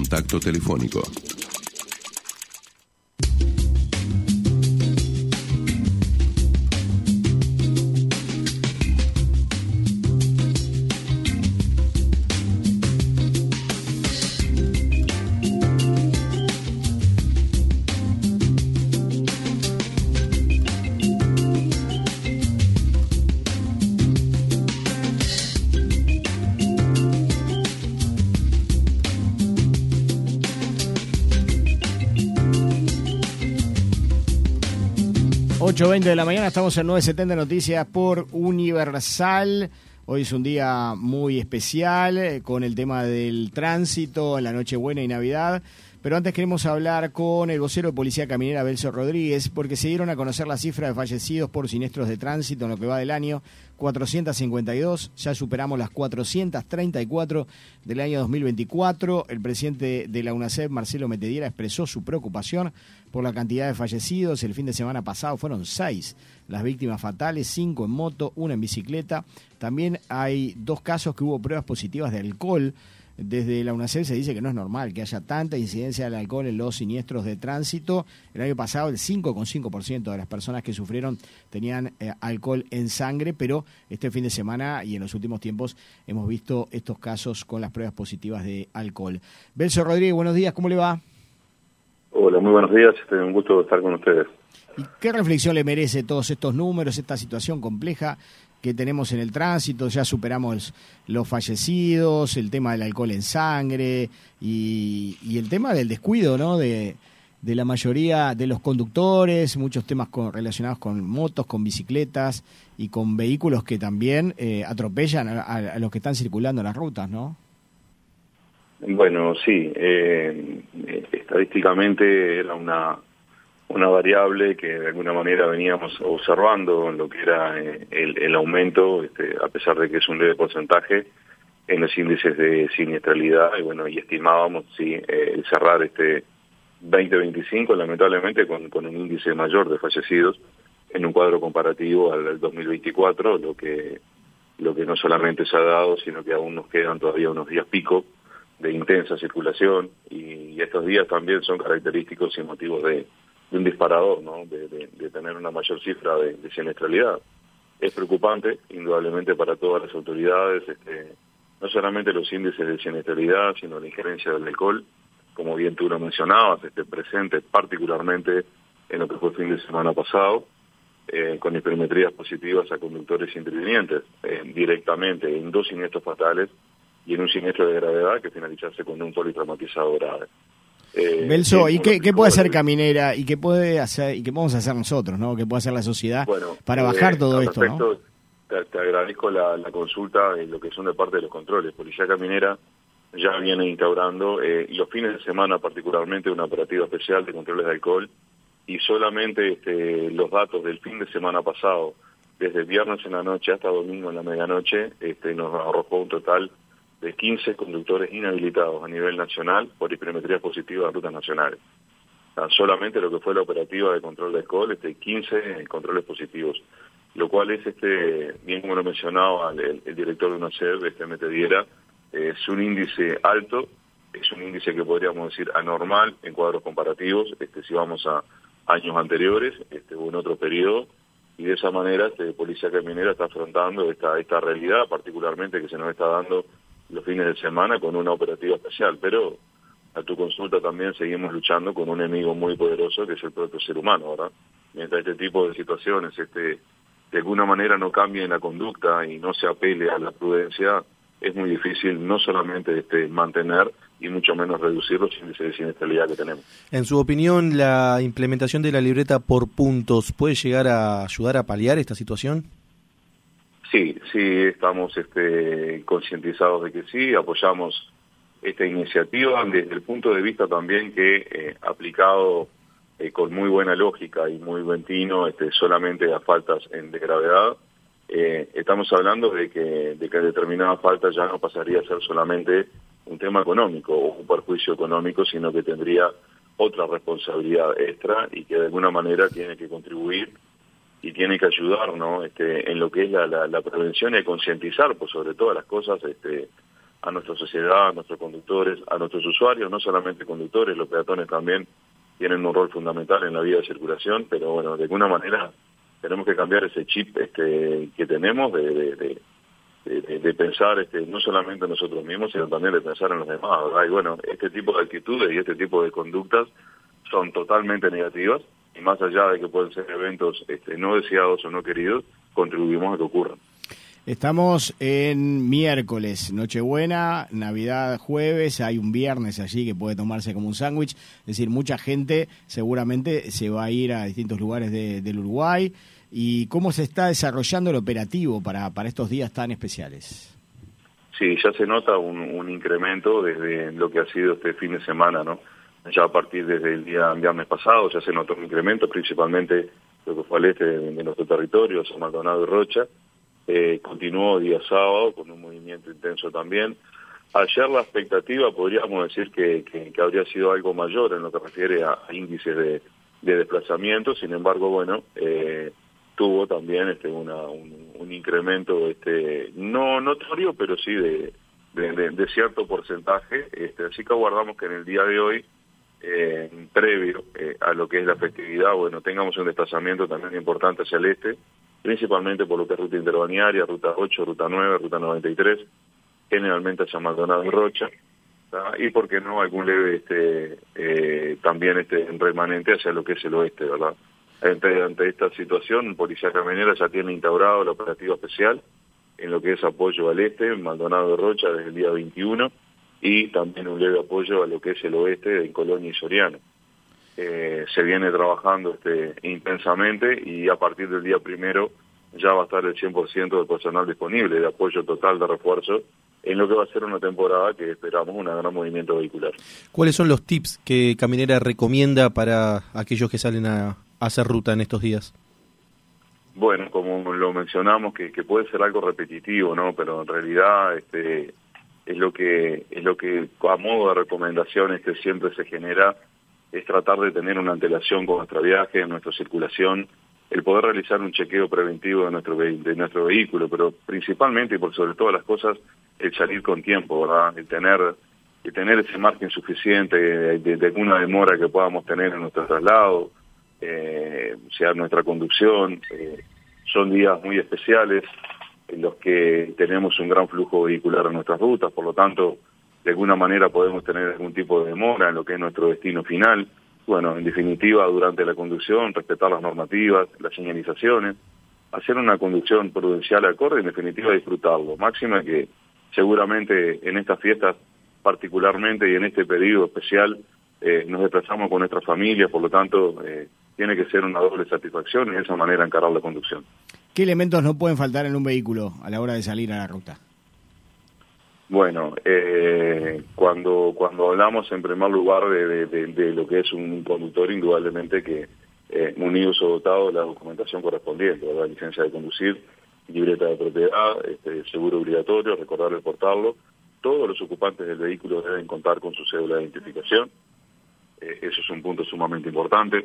contacto telefónico. Ocho 20 de la mañana, estamos en 970 Noticias por Universal. Hoy es un día muy especial con el tema del tránsito en la Nochebuena y Navidad. Pero antes queremos hablar con el vocero de Policía Caminera, Belso Rodríguez, porque se dieron a conocer la cifra de fallecidos por siniestros de tránsito en lo que va del año, 452, ya superamos las 434 del año 2024. El presidente de la UNACEP, Marcelo Metediera, expresó su preocupación por la cantidad de fallecidos. El fin de semana pasado fueron 6 las víctimas fatales, 5 en moto, 1 en bicicleta. También hay 2 casos que hubo pruebas positivas de alcohol. Desde la UNACEP se dice que no es normal que haya tanta incidencia del alcohol en los siniestros de tránsito. El año pasado el 5,5% de las personas que sufrieron tenían alcohol en sangre, pero este fin de semana y en los últimos tiempos hemos visto estos casos con las pruebas positivas de alcohol. Belso Rodríguez, buenos días, ¿cómo le va? Hola, muy buenos días, un gusto estar con ustedes. ¿Y qué reflexión le merece todos estos números, esta situación compleja que tenemos en el tránsito? Ya superamos los fallecidos, el tema del alcohol en sangre y el tema del descuido, ¿no? de la mayoría de los conductores, muchos temas relacionados con motos, con bicicletas y con vehículos que también atropellan a los que están circulando en las rutas, ¿no? Bueno, sí, estadísticamente era una variable que de alguna manera veníamos observando en lo que era el aumento, a pesar de que es un leve porcentaje, en los índices de siniestralidad, y bueno, y estimábamos el cerrar 2025 lamentablemente con un índice mayor de fallecidos en un cuadro comparativo al 2024, lo que no solamente se ha dado, sino que aún nos quedan todavía unos días pico de intensa circulación, y estos días también son característicos y motivos de un disparador, ¿no? de tener una mayor cifra de siniestralidad. Es preocupante, indudablemente, para todas las autoridades, no solamente los índices de siniestralidad, sino la injerencia del alcohol, como bien tú lo mencionabas, presente particularmente en lo que fue el fin de semana pasado, con hipermetrías positivas a conductores intervinientes, directamente en 2 siniestros fatales y en un siniestro de gravedad que finalizase con un politraumatizado grave. Belso, ¿y qué puede hacer Caminera y qué puede hacer y qué podemos hacer nosotros, ¿no? ¿Qué puede hacer la sociedad para bajar todo esto, respecto, ¿no? Te agradezco la consulta en lo que son de parte de los controles. Policía Caminera ya viene instaurando los fines de semana particularmente una operativa especial de controles de alcohol, y solamente los datos del fin de semana pasado, desde viernes en la noche hasta domingo en la medianoche, nos arrojó un total de 15 conductores inhabilitados a nivel nacional por hipermetrías positivas en rutas nacionales. Solamente lo que fue la operativa de control de alcohol, 15 controles positivos, lo cual es, bien como lo mencionaba el director de UNACEP, Metediera, es un índice alto, es un índice que podríamos decir anormal en cuadros comparativos, si vamos a años anteriores o en otro periodo, y de esa manera Policía Caminera está afrontando esta realidad, particularmente que se nos está dando los fines de semana con una operativa especial. Pero a tu consulta también seguimos luchando con un enemigo muy poderoso que es el propio ser humano, ¿verdad? Mientras este tipo de situaciones de alguna manera no cambien la conducta y no se apele a la prudencia, es muy difícil no solamente mantener y mucho menos reducir los índices de siniestralidad que tenemos. En su opinión, ¿la implementación de la libreta por puntos puede llegar a ayudar a paliar esta situación? Sí, estamos concientizados de que sí, apoyamos esta iniciativa desde el punto de vista también que aplicado con muy buena lógica y muy buen tino, solamente a faltas de gravedad, estamos hablando de que determinada falta ya no pasaría a ser solamente un tema económico o un perjuicio económico, sino que tendría otra responsabilidad extra y que de alguna manera tiene que contribuir y tiene que ayudar, ¿no? En lo que es la prevención y concientizar, por sobre todas las cosas, a nuestra sociedad, a nuestros conductores, a nuestros usuarios, no solamente conductores, los peatones también tienen un rol fundamental en la vía de circulación, pero bueno, de alguna manera tenemos que cambiar ese chip que tenemos de pensar no solamente en nosotros mismos, sino también de pensar en los demás, ¿verdad? Y bueno, este tipo de actitudes y este tipo de conductas son totalmente negativas, y más allá de que pueden ser eventos no deseados o no queridos, contribuimos a que ocurran. Estamos en miércoles, Nochebuena, Navidad jueves, hay un viernes allí que puede tomarse como un sándwich, es decir, mucha gente seguramente se va a ir a distintos lugares del Uruguay. ¿Y cómo se está desarrollando el operativo para estos días tan especiales? Sí, ya se nota un incremento desde lo que ha sido este fin de semana, ¿no? Ya a partir desde el día viernes pasado ya se notó un incremento, principalmente lo que fue al este de nuestro territorio, San Maldonado y Rocha. Continuó día sábado con un movimiento intenso también. Ayer la expectativa podríamos decir que habría sido algo mayor en lo que refiere a índices de desplazamiento, sin embargo, bueno, tuvo también un incremento no notorio, pero sí de cierto porcentaje, así que aguardamos que en el día de hoy, previo a lo que es la festividad, bueno, tengamos un desplazamiento también importante hacia el este, principalmente por lo que es ruta interbalnearia, ruta 8, ruta 9, ruta 93, generalmente hacia Maldonado y Rocha, ¿tá? Y por qué no algún leve también remanente hacia lo que es el oeste, ¿verdad? Ante esta situación, Policía Camionera ya tiene instaurado la operativa especial en lo que es apoyo al este, en Maldonado y Rocha desde el día 21, y también un leve apoyo a lo que es el oeste en Colonia y Soriano. Se viene trabajando intensamente, y a partir del día 1 ya va a estar el 100% del personal disponible de apoyo total de refuerzo en lo que va a ser una temporada que esperamos un gran movimiento vehicular. ¿Cuáles son los tips que Caminera recomienda para aquellos que salen a hacer ruta en estos días? Bueno, como lo mencionamos, que puede ser algo repetitivo, ¿no? Pero en realidad es lo que a modo de recomendación siempre se genera, es tratar de tener una antelación con nuestro viaje, nuestra circulación, el poder realizar un chequeo preventivo de nuestro vehículo, pero principalmente y por sobre todas las cosas, el salir con tiempo, ¿verdad? El tener ese margen suficiente de alguna demora que podamos tener en nuestro traslado, sea nuestra conducción. Son días muy especiales en los que tenemos un gran flujo vehicular en nuestras rutas, por lo tanto, de alguna manera podemos tener algún tipo de demora en lo que es nuestro destino final. Bueno, en definitiva, durante la conducción, respetar las normativas, las señalizaciones, hacer una conducción prudencial acorde y en definitiva disfrutarlo. Máxima que seguramente en estas fiestas particularmente y en este periodo especial nos desplazamos con nuestras familias, por lo tanto tiene que ser una doble satisfacción y de esa manera encarar la conducción. ¿Qué elementos no pueden faltar en un vehículo a la hora de salir a la ruta? Bueno, cuando hablamos en primer lugar de lo que es un conductor, indudablemente que munidos o dotados de la documentación correspondiente, ¿verdad? Licencia de conducir, libreta de propiedad, seguro obligatorio, recordarle portarlo. Todos los ocupantes del vehículo deben contar con su cédula de identificación. Eso es un punto sumamente importante.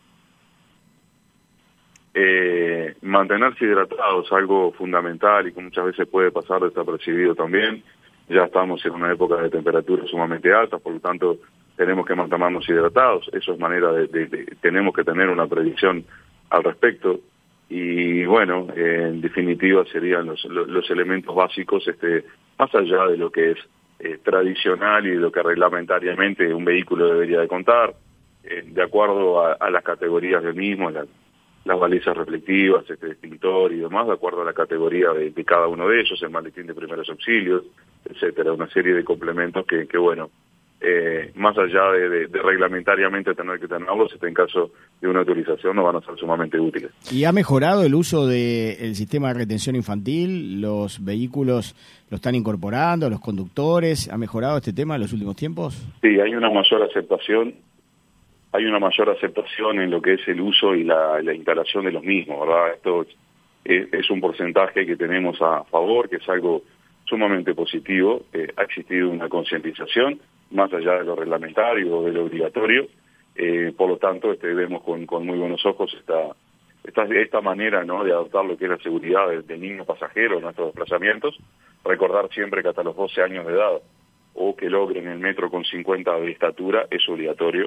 Mantenerse hidratados, algo fundamental y que muchas veces puede pasar desapercibido también. Ya estamos en una época de temperaturas sumamente altas, por lo tanto tenemos que mantenernos hidratados. Eso es manera tenemos que tener una predicción al respecto. Y bueno, en definitiva serían los elementos básicos, más allá de lo que es tradicional y de lo que reglamentariamente un vehículo debería de contar, de acuerdo a las categorías del mismo, las balizas reflectivas, extintor y demás, de acuerdo a la categoría de cada uno de ellos, el maletín de primeros auxilios, etcétera, una serie de complementos que bueno, más allá de reglamentariamente tener que tenerlos, en caso de una utilización nos van a ser sumamente útiles. ¿Y ha mejorado el uso del sistema de retención infantil? ¿Los vehículos lo están incorporando, los conductores? ¿Ha mejorado este tema en los últimos tiempos? Sí, hay una mayor aceptación. Hay una mayor aceptación en lo que es el uso y la instalación de los mismos, ¿verdad? Esto es un porcentaje que tenemos a favor, que es algo sumamente positivo. Ha existido una concientización, más allá de lo reglamentario o de lo obligatorio. Por lo tanto, vemos con muy buenos ojos esta manera, ¿no?, de adoptar lo que es la seguridad del niño pasajero en nuestros desplazamientos. Recordar siempre que hasta los 12 años de edad o que logren el metro con 50 de estatura es obligatorio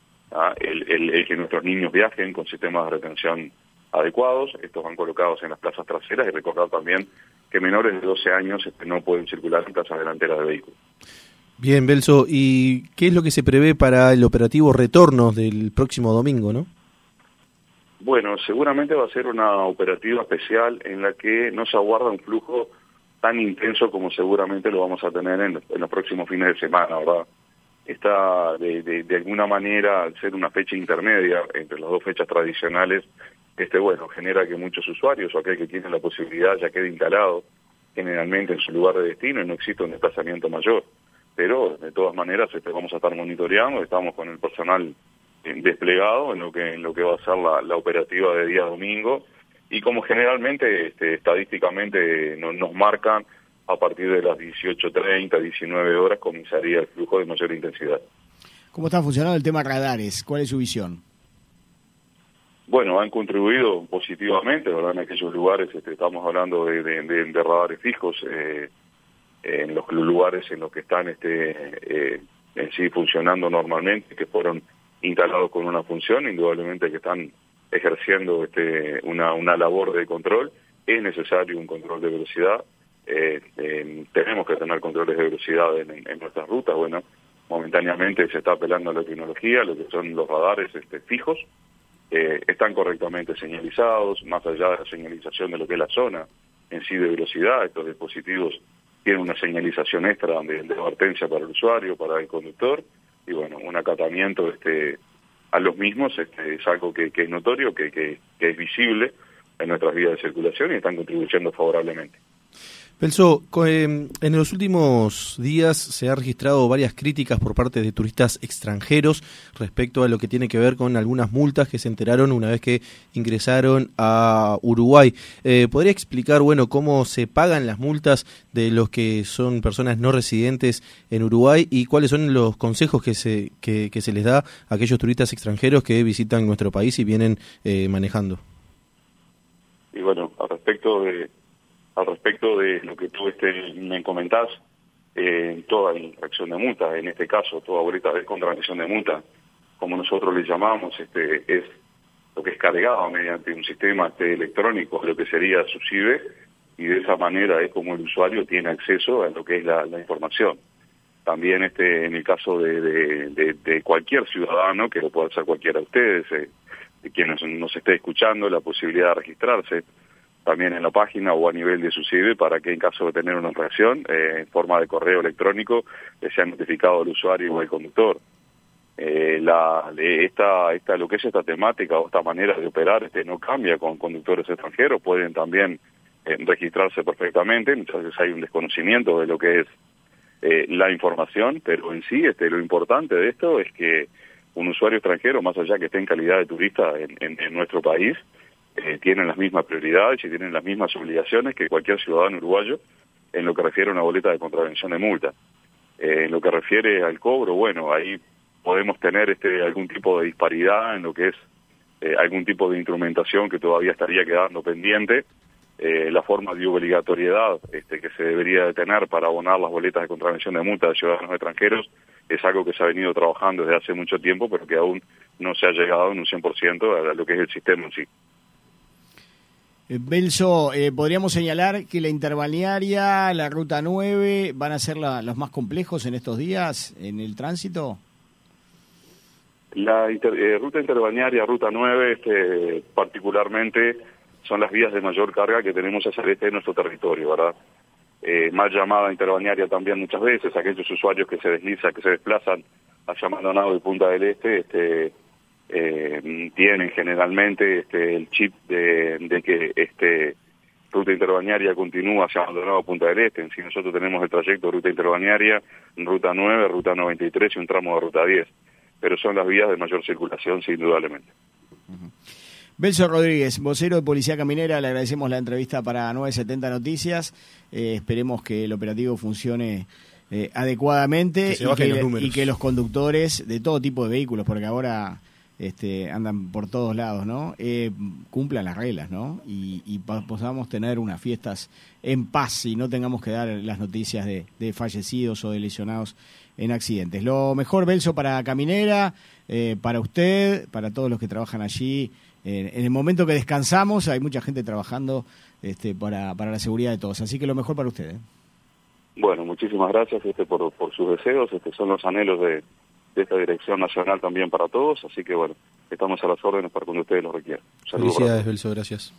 el que nuestros niños viajen con sistemas de retención adecuados. Estos van colocados en las plazas traseras, y recordar también que menores de 12 años no pueden circular en plazas delanteras de vehículos. Bien, Belso, ¿y qué es lo que se prevé para el operativo retorno del próximo domingo, no? Bueno, seguramente va a ser una operativa especial en la que no se aguarda un flujo tan intenso como seguramente lo vamos a tener en los próximos fines de semana, ¿verdad? Está de alguna manera, al ser una fecha intermedia entre las dos fechas tradicionales, bueno, genera que muchos usuarios o aquel que tiene la posibilidad ya quede instalado generalmente en su lugar de destino y no existe un desplazamiento mayor. Pero de todas maneras vamos a estar monitoreando, estamos con el personal desplegado en lo que va a ser la operativa de día domingo, y como generalmente estadísticamente nos marcan, a partir de las 18:30, 19 horas comenzaría el flujo de mayor intensidad. ¿Cómo está funcionando el tema radares? ¿Cuál es su visión? Bueno, han contribuido positivamente, ¿verdad? En aquellos lugares, estamos hablando de radares fijos, en los lugares en los que están en sí funcionando normalmente, que fueron instalados con una función, indudablemente que están ejerciendo una labor de control. Es necesario un control de velocidad, tenemos que tener controles de velocidad en nuestras rutas. Bueno, momentáneamente se está apelando a la tecnología, lo que son los radares fijos, están correctamente señalizados, más allá de la señalización de lo que es la zona en sí de velocidad. Estos dispositivos tienen una señalización extra de advertencia para el usuario, para el conductor, y bueno, un acatamiento a los mismos es algo que es notorio, que es visible en nuestras vías de circulación, y están contribuyendo favorablemente. Belso, en los últimos días se han registrado varias críticas por parte de turistas extranjeros respecto a lo que tiene que ver con algunas multas que se enteraron una vez que ingresaron a Uruguay. ¿Podría explicar, cómo se pagan las multas de los que son personas no residentes en Uruguay y cuáles son los consejos que se les da a aquellos turistas extranjeros que visitan nuestro país y vienen manejando? Y bueno, al respecto de lo que tú me comentás, toda infracción de multa, en este caso toda boleta de contravención de multa, como nosotros le llamamos, es lo que es cargado mediante un sistema electrónico, lo que sería su CIBE, y de esa manera es como el usuario tiene acceso a lo que es la información. También en el caso de cualquier ciudadano, que lo puede hacer cualquiera de ustedes, de quienes nos esté escuchando, la posibilidad de registrarse también en la página o a nivel de su CIBE, para que en caso de tener una infracción, en forma de correo electrónico, le sea notificado al usuario o al conductor. Lo que es esta temática o esta manera de operar no cambia con conductores extranjeros, pueden también registrarse perfectamente. Muchas veces hay un desconocimiento de lo que es la información, pero en sí lo importante de esto es que un usuario extranjero, más allá que esté en calidad de turista en nuestro país, tienen las mismas prioridades y tienen las mismas obligaciones que cualquier ciudadano uruguayo en lo que refiere a una boleta de contravención de multa. En lo que refiere al cobro, ahí podemos tener algún tipo de disparidad en lo que es algún tipo de instrumentación que todavía estaría quedando pendiente. La forma de obligatoriedad que se debería de tener para abonar las boletas de contravención de multa de ciudadanos extranjeros es algo que se ha venido trabajando desde hace mucho tiempo, pero que aún no se ha llegado en un 100% a lo que es el sistema en sí. Belso, ¿podríamos señalar que la interbalnearia, la Ruta 9, van a ser los más complejos en estos días en el tránsito? La ruta interbalnearia, Ruta 9, particularmente son las vías de mayor carga que tenemos hacia el este de nuestro territorio, ¿verdad? Mal llamada interbalnearia también muchas veces, aquellos usuarios que se desplazan hacia Maldonado y Punta del Este, tienen generalmente el chip de que ruta interbalnearia continúa hacia Maldonado Punta del Este. En sí, nosotros tenemos el trayecto de ruta interbalnearia, Ruta 9, Ruta 93 y un tramo de Ruta 10, pero son las vías de mayor circulación, sin indudablemente. Belso Rodríguez, vocero de Policía Caminera, le agradecemos la entrevista para 970 Noticias. Esperemos que el operativo funcione adecuadamente y que los conductores de todo tipo de vehículos, porque ahora andan por todos lados, ¿no? Cumplan las reglas, ¿no? Y podamos tener unas fiestas en paz y no tengamos que dar las noticias de fallecidos o de lesionados en accidentes. Lo mejor, Belso, para Caminera, para usted, para todos los que trabajan allí. En el momento que descansamos hay mucha gente trabajando para la seguridad de todos, así que lo mejor para usted. Bueno, muchísimas gracias por sus deseos, son los anhelos de esta dirección nacional también para todos, así que bueno, estamos a las órdenes para cuando ustedes lo requieran. Felicidades, Belso, gracias.